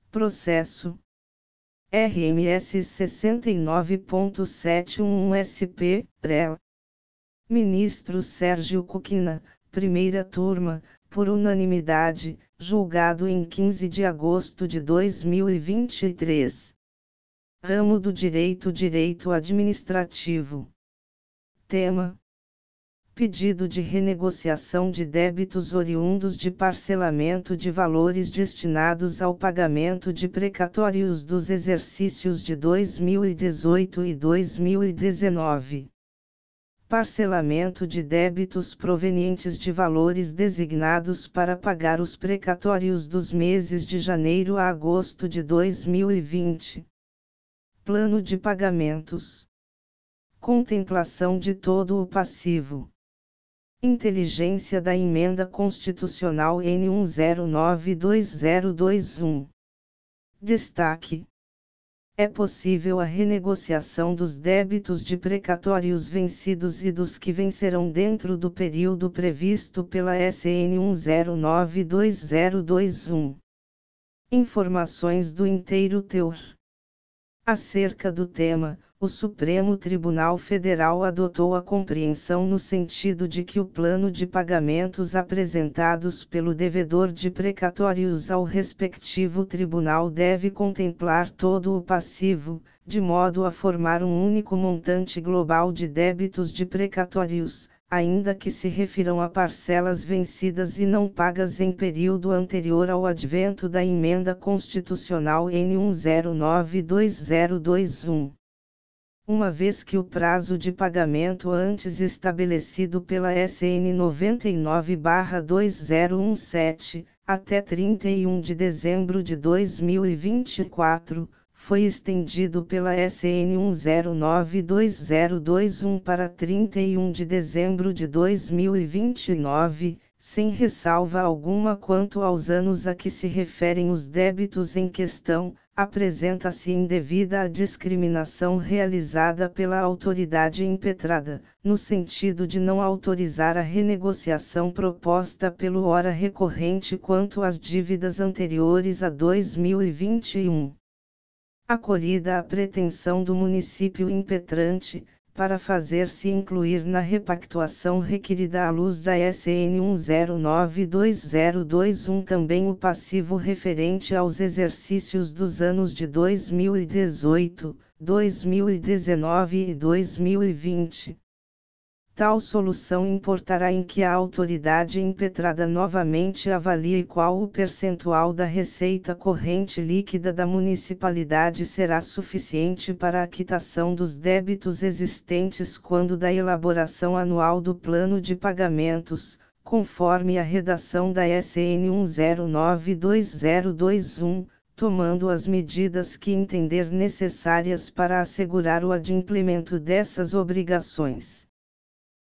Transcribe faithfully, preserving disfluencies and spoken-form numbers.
Processo R M S sessenta e nove ponto setecentos e onze S P, R E L. Ministro Sérgio Coquina, primeira turma, por unanimidade, julgado em quinze de agosto de dois mil e vinte e três. Ramo do Direito Direito Administrativo. Tema: pedido de renegociação de débitos oriundos de parcelamento de valores destinados ao pagamento de precatórios dos exercícios de dois mil e dezoito e dois mil e dezenove. Parcelamento de débitos provenientes de valores designados para pagar os precatórios dos meses de janeiro a agosto de dois mil e vinte. Plano de pagamentos. Contemplação de todo o passivo. Inteligência da Emenda Constitucional N um zero nove dois zero dois um. Destaque: é possível a renegociação dos débitos de precatórios vencidos e dos que vencerão dentro do período previsto pela S N um zero nove dois zero dois um. Informações do inteiro teor. Acerca do tema, o Supremo Tribunal Federal adotou a compreensão no sentido de que o plano de pagamentos apresentados pelo devedor de precatórios ao respectivo tribunal deve contemplar todo o passivo, de modo a formar um único montante global de débitos de precatórios, ainda que se refiram a parcelas vencidas e não pagas em período anterior ao advento da Emenda Constitucional N um zero nove dois zero dois um. Uma vez que o prazo de pagamento antes estabelecido pela S N noventa e nove barra dois zero um sete, até trinta e um de dezembro de dois mil e vinte e quatro, foi estendido pela S N um zero nove dois zero dois um para trinta e um de dezembro de dois mil e vinte e nove, sem ressalva alguma quanto aos anos a que se referem os débitos em questão, apresenta-se indevida a discriminação realizada pela autoridade impetrada, no sentido de não autorizar a renegociação proposta pelo ora recorrente quanto às dívidas anteriores a dois mil e vinte e um. Acolhida a pretensão do município impetrante, para fazer-se incluir na repactuação requerida à luz da S N um zero nove dois zero dois um também o passivo referente aos exercícios dos anos de dois mil e dezoito, dois mil e dezenove e dois mil e vinte. Tal solução importará em que a autoridade impetrada novamente avalie qual o percentual da receita corrente líquida da municipalidade será suficiente para a quitação dos débitos existentes quando da elaboração anual do plano de pagamentos, conforme a redação da S N um zero nove dois zero dois um, tomando as medidas que entender necessárias para assegurar o adimplemento dessas obrigações.